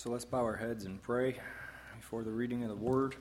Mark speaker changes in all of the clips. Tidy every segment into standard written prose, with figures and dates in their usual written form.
Speaker 1: So let's bow our heads and pray before the reading of the Word.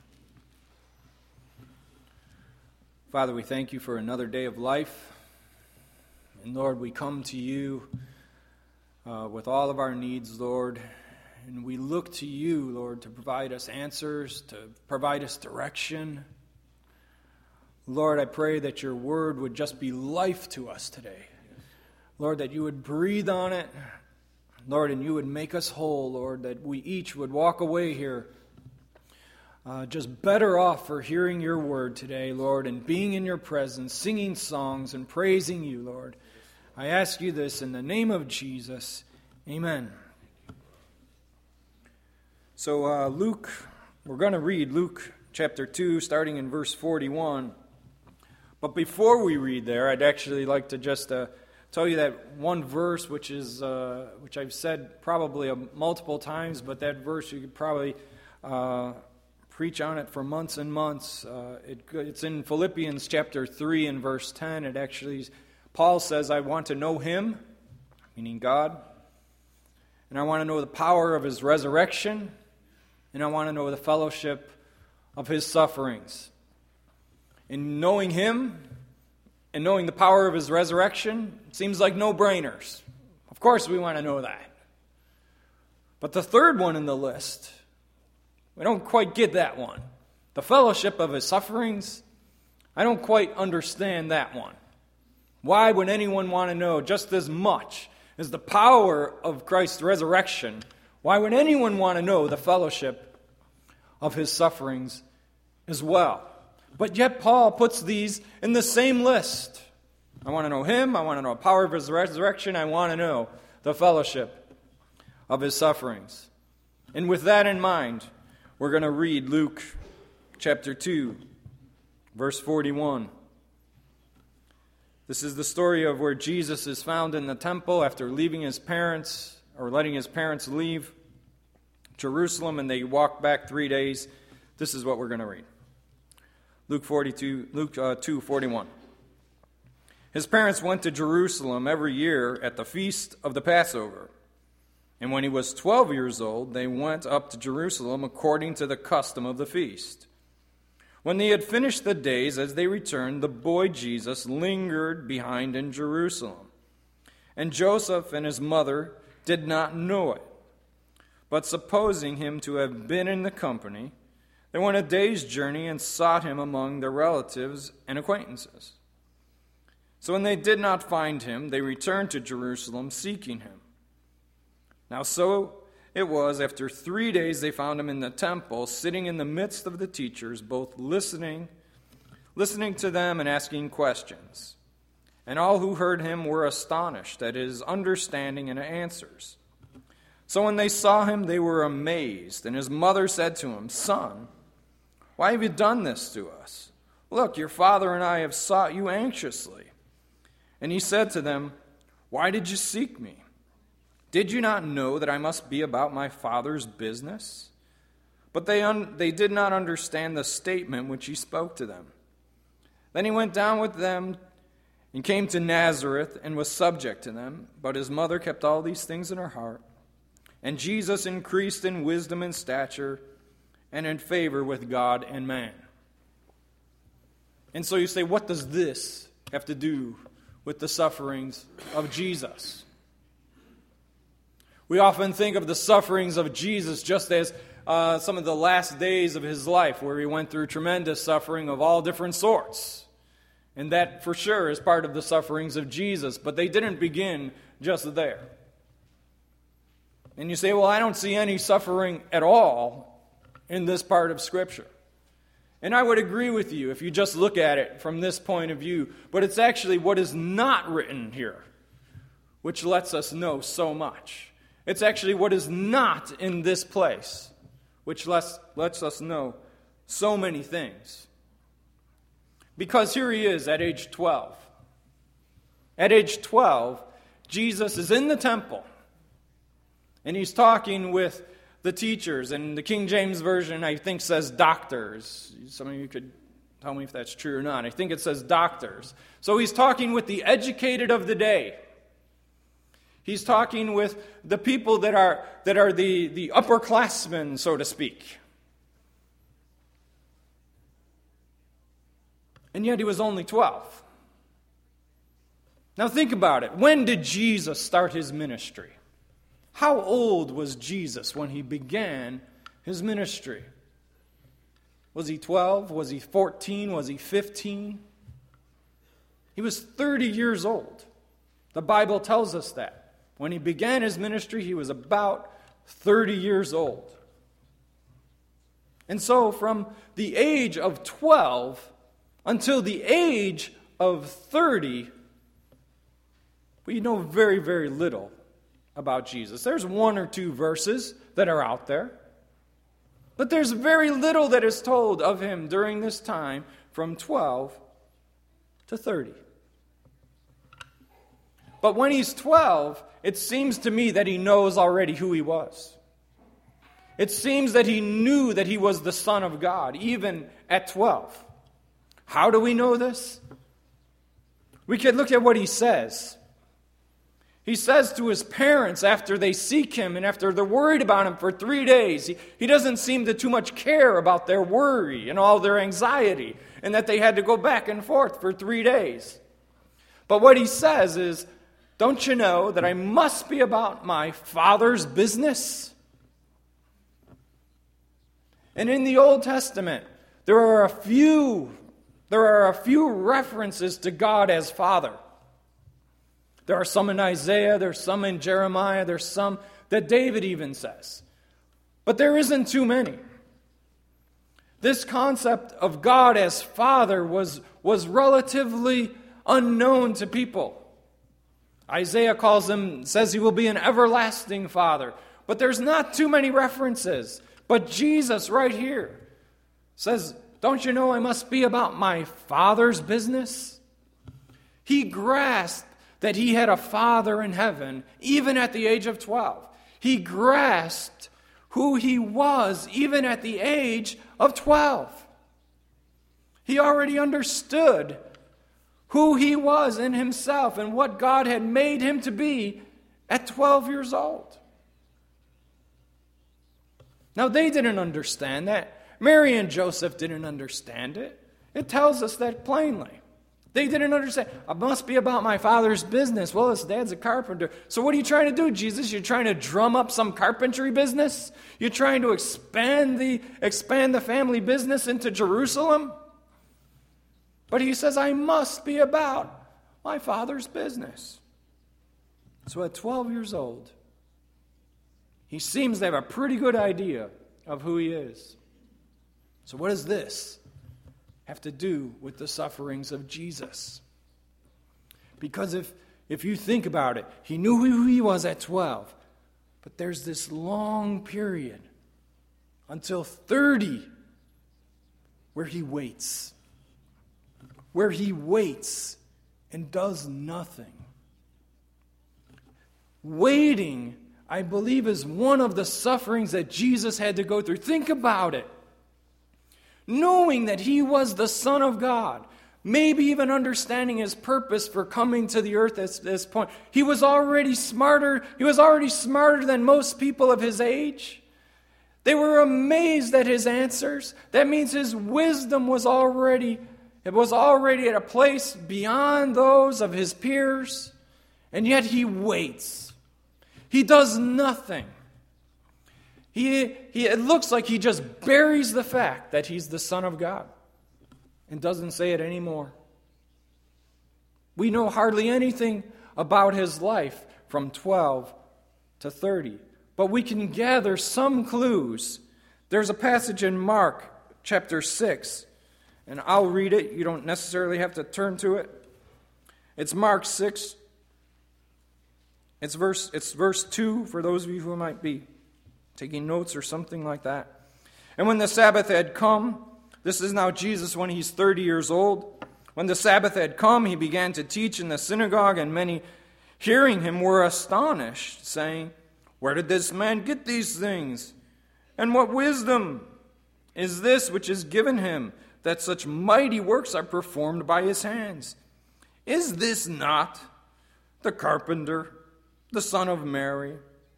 Speaker 1: Father, we thank you for another day of life. And Lord, we come to you with all of our needs, Lord. And we look to you, Lord, to provide us answers, to provide us direction. Lord, I pray that your word would just be life to us today. Lord, that you would breathe on it, Lord, and you would make us whole, Lord, that we each would walk away here just better off for hearing your word today, Lord, and being in your presence, singing songs and praising you, Lord. I ask you this in the name of Jesus. Amen. So we're going to read Luke chapter 2, starting in verse 41. But before we read there, I'd actually like to just tell you that one verse, which I've said probably multiple times, but that verse you could probably preach on it for months and months. It's in Philippians chapter 3 and verse 10. It actually, Paul says, I want to know him, meaning God, and I want to know the power of his resurrection, and I want to know the fellowship of his sufferings. In knowing him and knowing the power of his resurrection, it seems like no-brainers. Of course we want to know that. But the third one in the list, we don't quite get that one. The fellowship of his sufferings, I don't quite understand that one. Why would anyone want to know just as much as the power of Christ's resurrection? Why would anyone want to know the fellowship of his sufferings as well? But yet Paul puts these in the same list. I want to know him, I want to know the power of his resurrection, I want to know the fellowship of his sufferings. And with that in mind, we're going to read Luke chapter 2, verse 41. This is the story of where Jesus is found in the temple after leaving his parents, or letting his parents leave Jerusalem, and they walk back 3 days. This is what we're going to read. Luke 2:41. His parents went to Jerusalem every year at the feast of the Passover. And when he was 12 years old, they went up to Jerusalem according to the custom of the feast. When they had finished the days, as they returned, the boy Jesus lingered behind in Jerusalem. And Joseph and his mother did not know it. But supposing him to have been in the company, they went a day's journey and sought him among their relatives and acquaintances. So when they did not find him, they returned to Jerusalem seeking him. Now so it was, after 3 days they found him in the temple, sitting in the midst of the teachers, both listening to them and asking questions. And all who heard him were astonished at his understanding and answers. So when they saw him, they were amazed. And his mother said to him, Son, why have you done this to us? Look, your father and I have sought you anxiously. And he said to them, Why did you seek me? Did you not know that I must be about my father's business? But they did not understand the statement which he spoke to them. Then he went down with them and came to Nazareth and was subject to them. But his mother kept all these things in her heart. And Jesus increased in wisdom and stature and in favor with God and man. And so you say, what does this have to do with the sufferings of Jesus? We often think of the sufferings of Jesus just as some of the last days of his life, where he went through tremendous suffering of all different sorts. And that for sure is part of the sufferings of Jesus, but they didn't begin just there. And you say, well, I don't see any suffering at all in this part of Scripture. And I would agree with you if you just look at it from this point of view. But it's actually what is not written here which lets us know so much. It's actually what is not in this place which lets us know so many things. Because here he is at age 12. At age 12, Jesus is in the temple. And he's talking with the teachers, and the King James Version, I think, says doctors. Some of you could tell me if that's true or not. I think it says doctors. So he's talking with the educated of the day. He's talking with the people that are the upperclassmen, so to speak. And yet he was only 12. Now think about it. When did Jesus start his ministry? How old was Jesus when he began his ministry? Was he 12? Was he 14? Was he 15? He was 30 years old. The Bible tells us that. When he began his ministry, he was about 30 years old. And so from the age of 12 until the age of 30, we know very, very little about Jesus. There's one or two verses that are out there, but there's very little that is told of him during this time from 12 to 30. But when he's 12, it seems to me that he knows already who he was. It seems that he knew that he was the Son of God, even at 12. How do we know this? We could look at what he says. He says to his parents after they seek him and after they're worried about him for 3 days, he doesn't seem to too much care about their worry and all their anxiety and that they had to go back and forth for 3 days. But what he says is, don't you know that I must be about my Father's business? And in the Old Testament, there are a few references to God as Father. There are some in Isaiah, there's some in Jeremiah, there's some that David even says. But there isn't too many. This concept of God as Father was relatively unknown to people. Isaiah says he will be an everlasting Father. But there's not too many references. But Jesus right here says, don't you know I must be about my Father's business? He grasped that he had a Father in heaven, even at the age of 12. He grasped who he was, even at the age of 12. He already understood who he was in himself and what God had made him to be at 12 years old. Now, they didn't understand that. Mary and Joseph didn't understand it. It tells us that plainly. They didn't understand. I must be about my Father's business. Well, his dad's a carpenter. So what are you trying to do, Jesus? You're trying to drum up some carpentry business? You're trying to expand the family business into Jerusalem? But he says, I must be about my Father's business. So at 12 years old, he seems to have a pretty good idea of who he is. So what does this have to do with the sufferings of Jesus? Because if you think about it, he knew who he was at 12. But there's this long period until 30 where he waits. Where he waits and does nothing. Waiting, I believe, is one of the sufferings that Jesus had to go through. Think about it. Knowing that he was the Son of God, maybe even understanding his purpose for coming to the earth at this point. He was already smarter. He was already smarter than most people of his age. They were amazed at his answers. That means his wisdom was already at a place beyond those of his peers. And yet he waits. He does nothing. It looks like he just buries the fact that he's the Son of God and doesn't say it anymore. We know hardly anything about his life from 12 to 30, but we can gather some clues. There's a passage in Mark chapter 6, and I'll read it. You don't necessarily have to turn to it. It's Mark 6. It's verse 2 for those of you who might be taking notes or something like that. And when the Sabbath had come, this is now Jesus when he's 30 years old. When the Sabbath had come, he began to teach in the synagogue, and many hearing him were astonished, saying, where did this man get these things? And what wisdom is this which is given him, that such mighty works are performed by his hands? Is this not the carpenter, the son of Mary,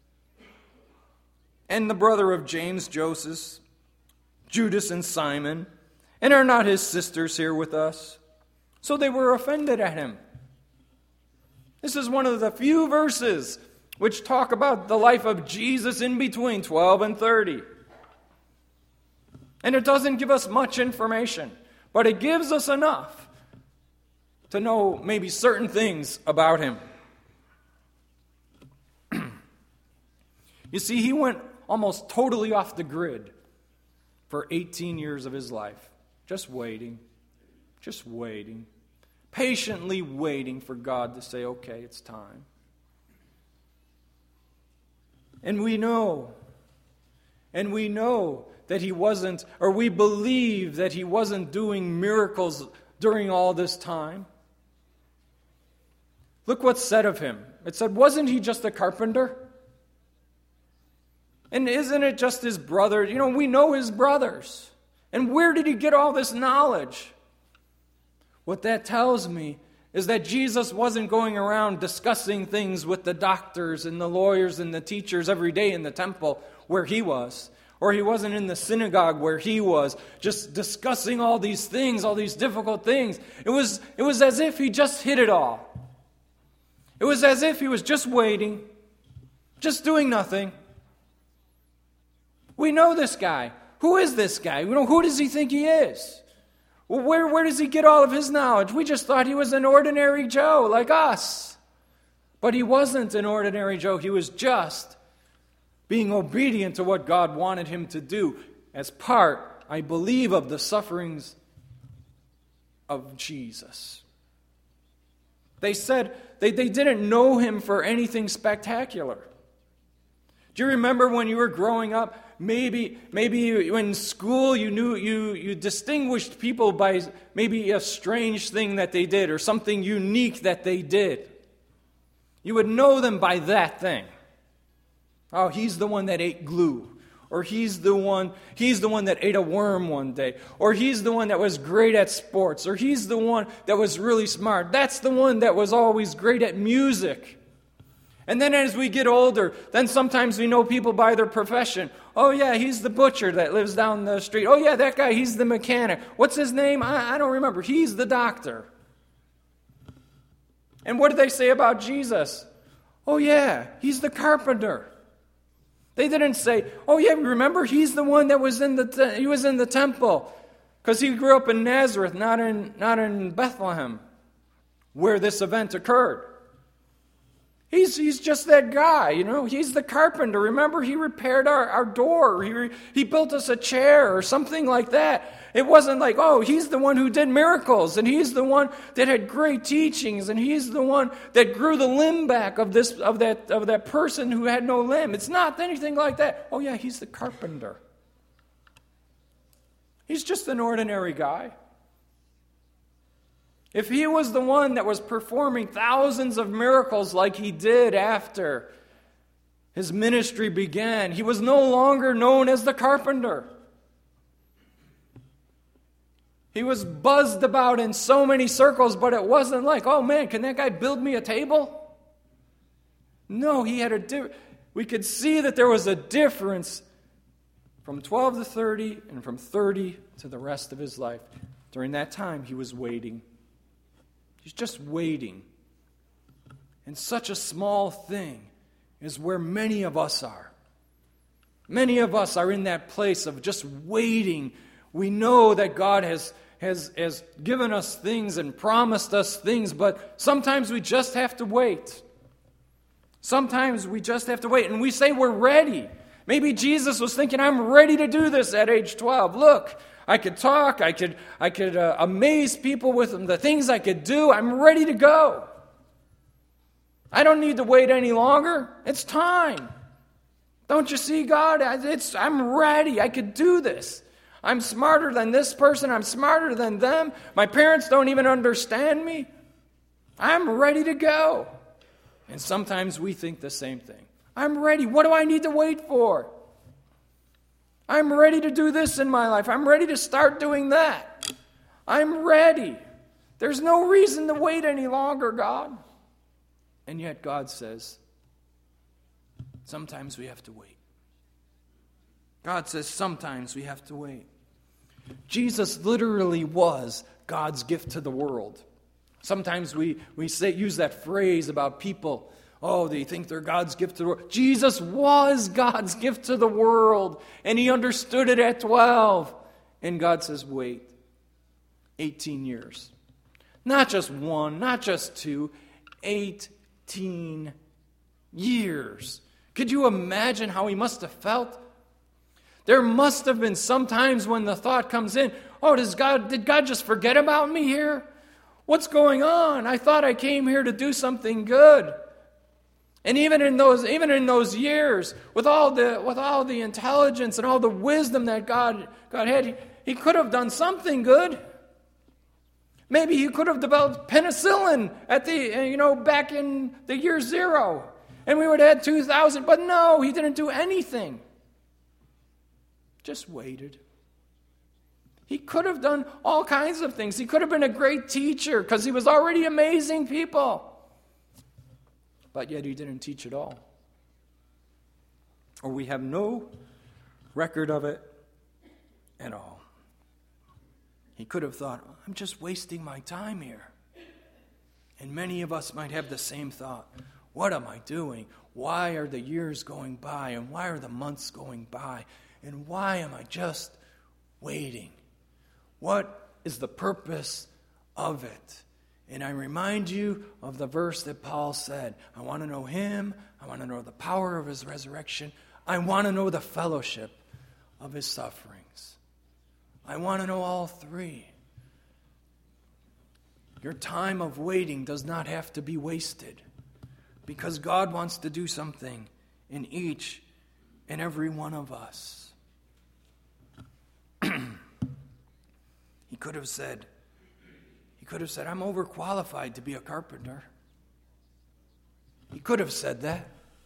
Speaker 1: and the brother of James, Joseph, Judas, and Simon? And are not his sisters here with us?" So they were offended at him. This is one of the few verses which talk about the life of Jesus in between 12 and 30. And it doesn't give us much information, but it gives us enough to know maybe certain things about him. You see, he went almost totally off the grid for 18 years of his life, just waiting, patiently waiting for God to say, "Okay, it's time." And we know that he wasn't, or we believe that he wasn't doing miracles during all this time. Look what's said of him. It said, wasn't he just a carpenter? And isn't it just his brother? You know, we know his brothers. And where did he get all this knowledge? What that tells me is that Jesus wasn't going around discussing things with the doctors and the lawyers and the teachers every day in the temple where he was. Or he wasn't in the synagogue where he was, just discussing all these things, all these difficult things. It was as if he just hit it all. It was as if he was just waiting, just doing nothing. We know this guy. Who is this guy? Who does he think he is? Well, where does he get all of his knowledge? We just thought he was an ordinary Joe like us. But he wasn't an ordinary Joe. He was just being obedient to what God wanted him to do as part, I believe, of the sufferings of Jesus. They said they didn't know him for anything spectacular. Do you remember when you were growing up, maybe in school you distinguished people by maybe a strange thing that they did or something unique that they did? You would know them by that thing. Oh, he's the one that ate glue. Or he's the one that ate a worm one day. Or he's the one that was great at sports. Or he's the one that was really smart. That's the one that was always great at music. And then as we get older, then sometimes we know people by their profession. Oh yeah, he's the butcher that lives down the street. Oh yeah, that guy, he's the mechanic. What's his name? I don't remember. He's the doctor. And what did they say about Jesus? Oh yeah, he's the carpenter. They didn't say, "Oh yeah, remember he's the one that was in the temple," because he grew up in Nazareth, not in Bethlehem, where this event occurred. He's just that guy, He's the carpenter. Remember, he repaired our door. He built us a chair or something like that. It wasn't like, oh, he's the one who did miracles, and he's the one that had great teachings, and he's the one that grew the limb back of that person who had no limb. It's not anything like that. Oh yeah, he's the carpenter. He's just an ordinary guy. If he was the one that was performing thousands of miracles like he did after his ministry began, he was no longer known as the carpenter. He was buzzed about in so many circles, but it wasn't like, oh man, can that guy build me a table? No, he had we could see that there was a difference from 12 to 30 and from 30 to the rest of his life. During that time, he was waiting. He's just waiting. And such a small thing is where many of us are. Many of us are in that place of just waiting. We know that God has given us things and promised us things, but sometimes we just have to wait. Sometimes we just have to wait, and we say we're ready. Maybe Jesus was thinking, I'm ready to do this at age 12. Look, I could talk, I could amaze people with the things I could do. I'm ready to go. I don't need to wait any longer. It's time. Don't you see, God? I'm ready. I could do this. I'm smarter than this person. I'm smarter than them. My parents don't even understand me. I'm ready to go. And sometimes we think the same thing. I'm ready. What do I need to wait for? I'm ready to do this in my life. I'm ready to start doing that. I'm ready. There's no reason to wait any longer, God. And yet God says, Sometimes we have to wait. God says sometimes we have to wait. Jesus literally was God's gift to the world. Sometimes we use that phrase about people, oh, they think they're God's gift to the world. Jesus was God's gift to the world, and he understood it at 12. And God says, wait, 18 years. Not just one, not just two, 18 years. Could you imagine how he must have felt? There must have been some times when the thought comes in, oh, did God just forget about me here? What's going on? I thought I came here to do something good. And even in those years, with all the intelligence and all the wisdom that God had, he could have done something good. Maybe he could have developed penicillin back in the year 0, and we would have had 2,000. But no, he didn't do anything. Just waited. He could have done all kinds of things. He could have been a great teacher because he was already amazing people. But yet he didn't teach at all. Or we have no record of it at all. He could have thought, I'm just wasting my time here. And many of us might have the same thought. What am I doing? Why are the years going by? And why are the months going by? And why am I just waiting? What is the purpose of it? And I remind you of the verse that Paul said, I want to know him. I want to know the power of his resurrection. I want to know the fellowship of his sufferings. I want to know all three. Your time of waiting does not have to be wasted, because God wants to do something in each and every one of us. He could have said, I'm overqualified to be a carpenter. He could have said that.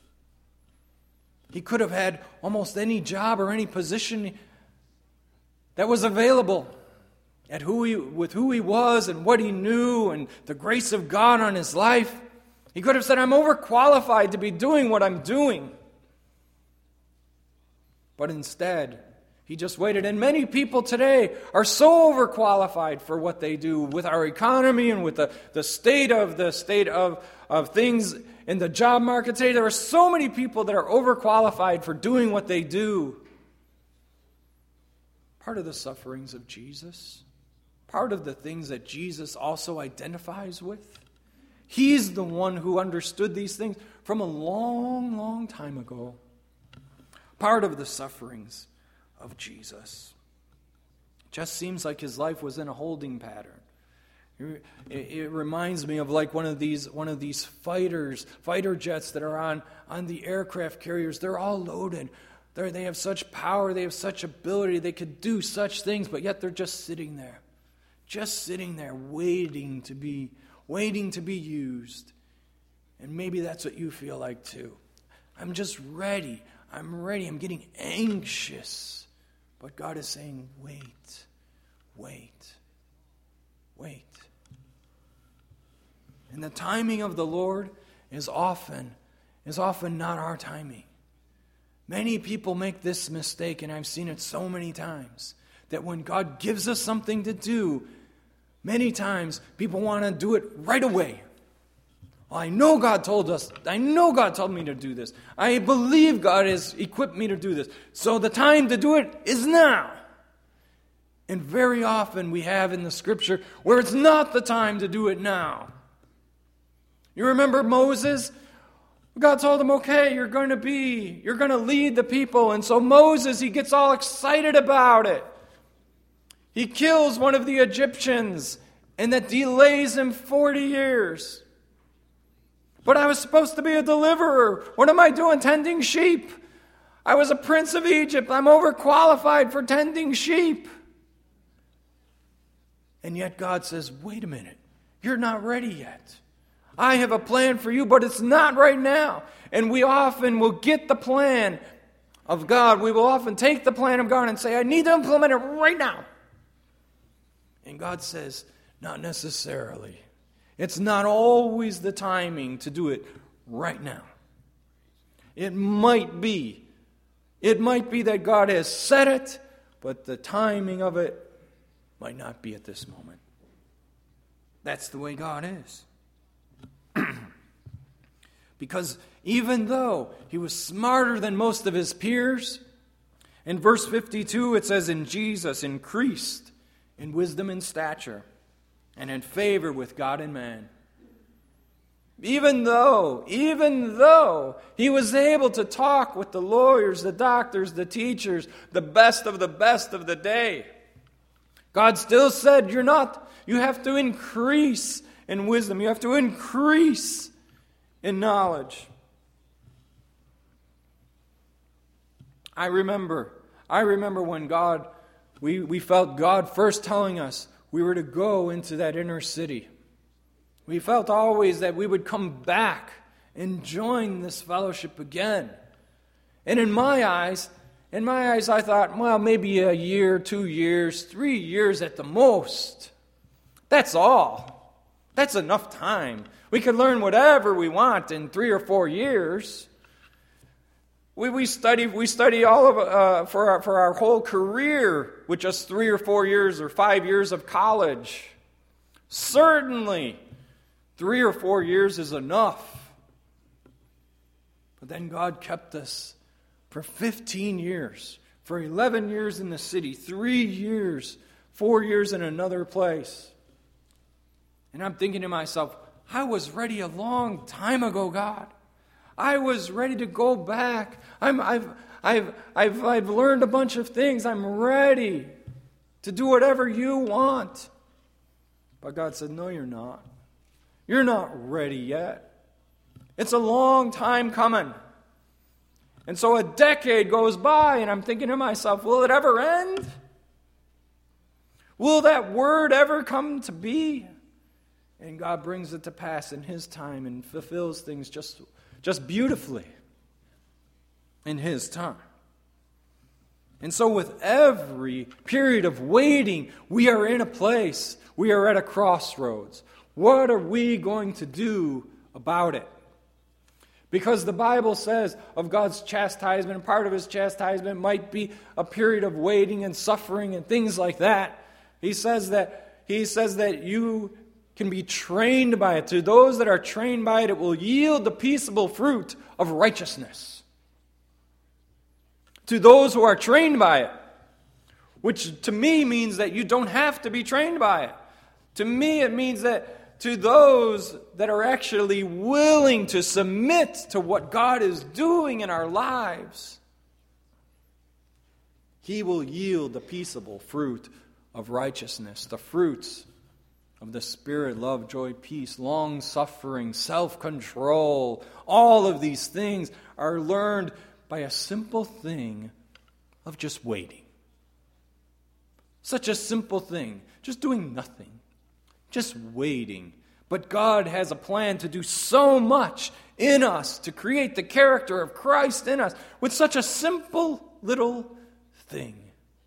Speaker 1: He could have had almost any job or any position that was available with who he was and what he knew and the grace of God on his life. He could have said, I'm overqualified to be doing what I'm doing. But instead, he just waited. And many people today are so overqualified for what they do with our economy and with the state of things in the job market today. There are so many people that are overqualified for doing what they do. Part of the sufferings of Jesus, part of the things that Jesus also identifies with. He's the one who understood these things from a long, long time ago. Part of the sufferings of Jesus. It just seems like his life was in a holding pattern. It reminds me of like one of these fighter jets that are on the aircraft carriers. They're all loaded. They have such power, they have such ability, they could do such things, but yet they're just sitting there. Just sitting there waiting to be used. And maybe that's what you feel like too. I'm just ready. I'm getting anxious. But God is saying, wait. And the timing of the Lord is often not our timing. Many people make this mistake, and I've seen it so many times, that when God gives us something to do, many times people want to do it right away. Well, I know God told me to do this. I believe God has equipped me to do this. So the time to do it is now. And very often we have in the Scripture where it's not the time to do it now. You remember Moses? God told him, okay, you're going to lead the people. And so Moses, he gets all excited about it. He kills one of the Egyptians, and that delays him 40 years. But I was supposed to be a deliverer. What am I doing? Tending sheep. I was a prince of Egypt. I'm overqualified for tending sheep. And yet God says, wait a minute. You're not ready yet. I have a plan for you, but it's not right now. And we often will get the plan of God. We will often take the plan of God and say, I need to implement it right now. And God says, not necessarily. It's not always the timing to do it right now. It might be that God has said it, but the timing of it might not be at this moment. That's the way God is. Because even though he was smarter than most of his peers, in verse 52 it says, "In Jesus increased in wisdom and stature, and in favor with God and man." Even though he was able to talk with the lawyers, the doctors, the teachers, the best of the day, God still said, you have to increase in wisdom. You have to increase in knowledge. I remember when we felt God first telling us we were to go into that inner city. We felt always that we would come back and join this fellowship again. And in my eyes, I thought, well, maybe a year, 2 years, 3 years at the most. That's all. That's enough time. We could learn whatever we want in 3 or 4 years. We study all of for our whole career with just 3 or 4 years or 5 years of college. Certainly, 3 or 4 years is enough. But then God kept us for 15 years, for 11 years in the city, 3 years, 4 years in another place. And I'm thinking to myself, I was ready a long time ago, God. I was ready to go back. I've learned a bunch of things. I'm ready to do whatever you want. But God said, no, you're not. You're not ready yet. It's a long time coming. And so a decade goes by, and I'm thinking to myself, will it ever end? Will that word ever come to be? And God brings it to pass in His time and fulfills things just beautifully in His time. And so with every period of waiting, we are in a place, we are at a crossroads. What are we going to do about it? Because the Bible says of God's chastisement, part of His chastisement might be a period of waiting and suffering and things like that. He says that you can be trained by it. To those that are trained by it, it will yield the peaceable fruit of righteousness. To those who are trained by it, which to me means that you don't have to be trained by it. To me, it means that to those that are actually willing to submit to what God is doing in our lives, He will yield the peaceable fruit of righteousness, the fruits of the Spirit, love, joy, peace, long-suffering, self-control. All of these things are learned by a simple thing of just waiting. Such a simple thing, just doing nothing, just waiting. But God has a plan to do so much in us, to create the character of Christ in us, with such a simple little thing.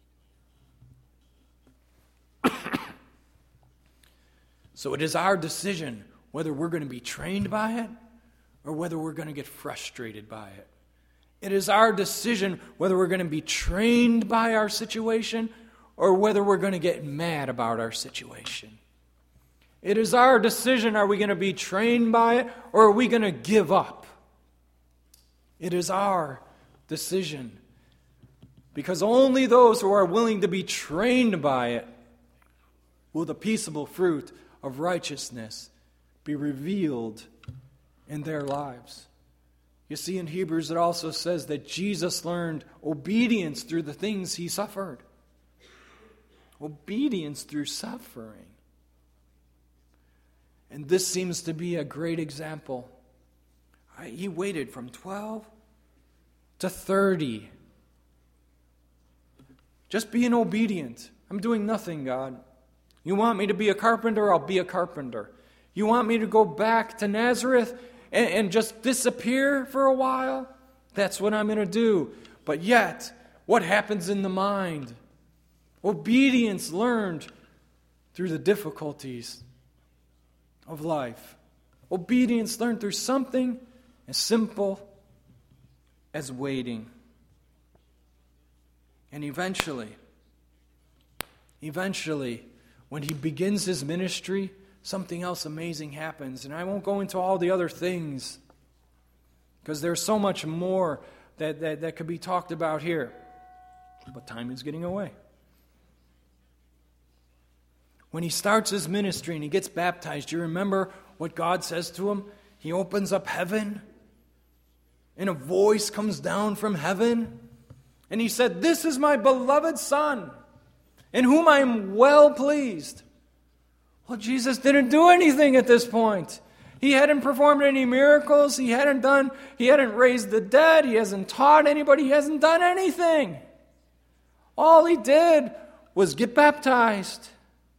Speaker 1: So it is our decision whether we're going to be trained by it or whether we're going to get frustrated by it. It is our decision whether we're going to be trained by our situation or whether we're going to get mad about our situation. It is our decision, are we going to be trained by it or are we going to give up? It is our decision. Because only those who are willing to be trained by it will the peaceable fruit of righteousness be revealed in their lives. You see, in Hebrews it also says that Jesus learned obedience through the things He suffered. Obedience through suffering. And this seems to be a great example. He waited from 12 to 30. Just being obedient. I'm doing nothing, God. You want me to be a carpenter? I'll be a carpenter. You want me to go back to Nazareth and just disappear for a while? That's what I'm going to do. But yet, what happens in the mind? Obedience learned through the difficulties of life. Obedience learned through something as simple as waiting. And eventually, when he begins his ministry, something else amazing happens. And I won't go into all the other things, because there's so much more that could be talked about here. But time is getting away. When he starts his ministry and he gets baptized, do you remember what God says to him? He opens up heaven, and a voice comes down from heaven, and he said, "This is my beloved Son, in whom I am well pleased." Well, Jesus didn't do anything at this point. He hadn't performed any miracles. He hadn't raised the dead. He hasn't taught anybody. He hasn't done anything. All he did was get baptized.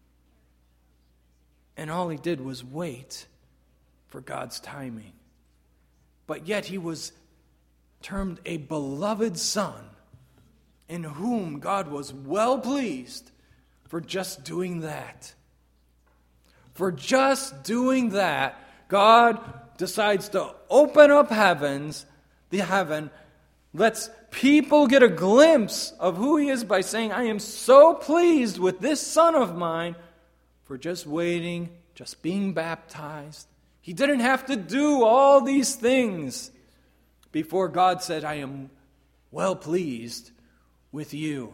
Speaker 1: And all he did was wait for God's timing. But yet he was termed a beloved Son, in whom God was well pleased for just doing that. For just doing that, God decides to open up the heaven, lets people get a glimpse of who he is by saying, "I am so pleased with this Son of mine," for just waiting, just being baptized. He didn't have to do all these things before God said, "I am well pleased with you."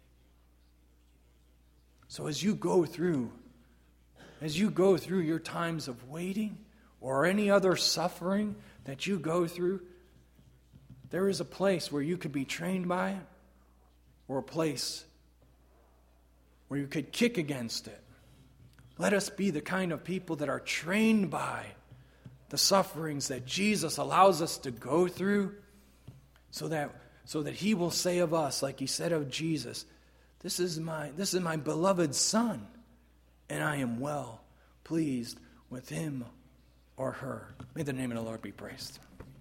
Speaker 1: So as you go through your times of waiting or any other suffering that you go through, there is a place where you could be trained by it, or a place where you could kick against it. Let us be the kind of people that are trained by the sufferings that Jesus allows us to go through, so that he will say of us, like he said of Jesus, this is my beloved Son, and I am well pleased with him or her. May the name of the Lord be praised.